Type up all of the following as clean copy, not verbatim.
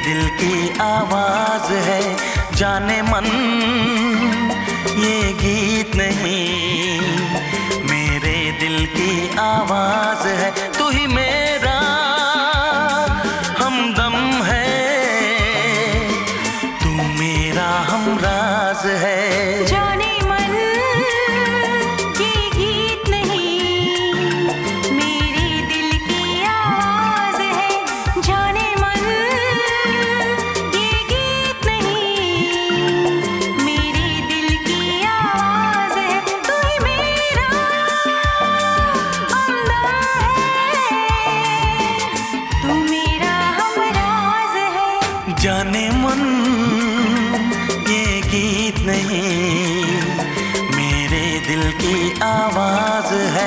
दिल की आवाज है, जाने मन ये गीत नहीं, मेरे दिल की आवाज है। तू ही मेरा हमदम है, तू मेरा हमराज है। जाने मन ये गीत नहीं, मेरे दिल की आवाज है। जाने मन ये गीत नहीं, मेरे दिल की आवाज है। तू ही मेरा हमदम है, तू मेरा हमराज है। जाने मन ये गीत नहीं, मेरे दिल की आवाज है।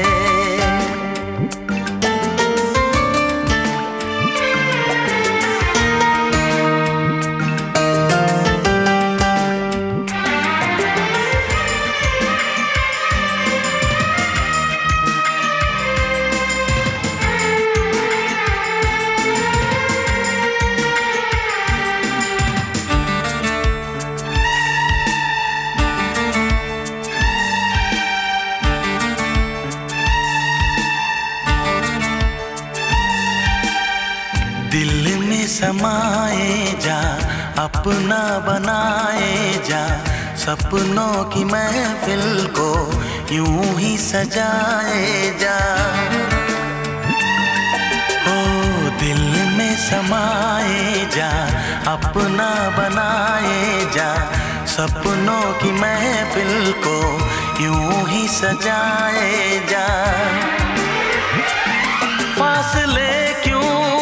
दिल में समाए जा, अपना बनाए जा, सपनों की महफिल को यूं ही सजाए जा। ओ दिल में समाए जा, अपना बनाए जा, सपनों की महफिल को यूं ही सजाए जा। फासले क्यों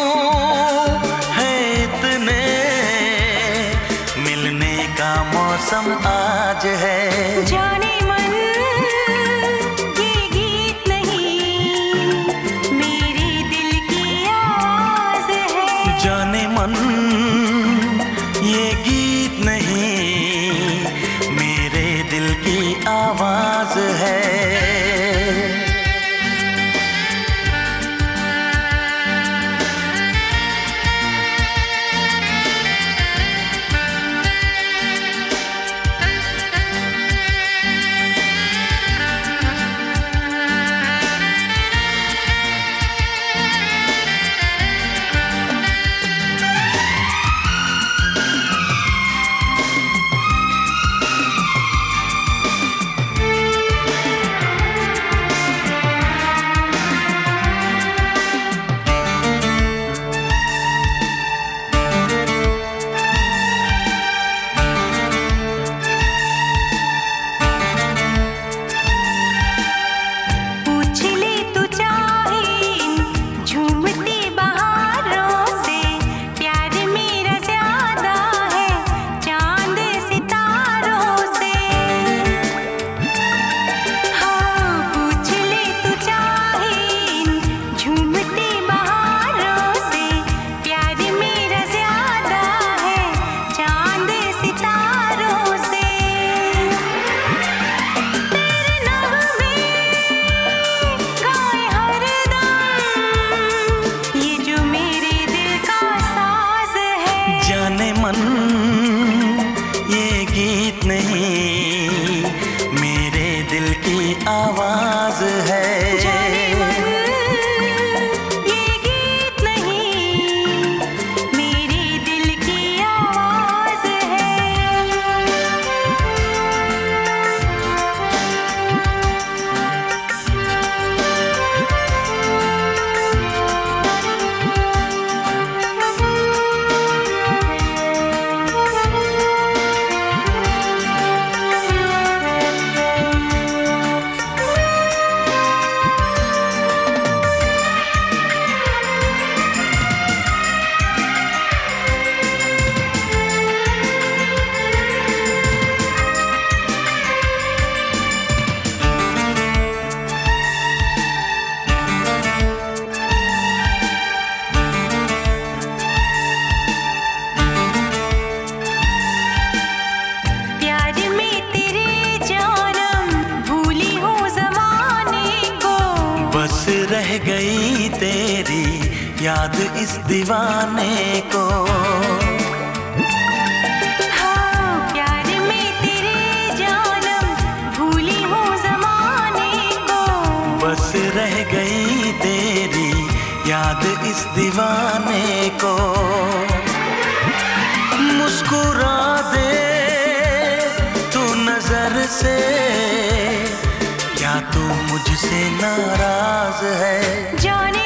मौसम आज है। जाने मन ये गीत नहीं, मेरे दिल की आवाज है। जाने मन ये गीत नहीं, मेरे दिल की आवाज है। जाने मन ये गीत नहीं, मेरे दिल की आवाज है। जाने मन ये गीत नहीं, मेरे दिल की आवाज है। रह गई तेरी याद इस दीवाने को। दीवाने को मुस्कुरा दे तू नजर से, क्या तू मुझसे नाराज है? जाने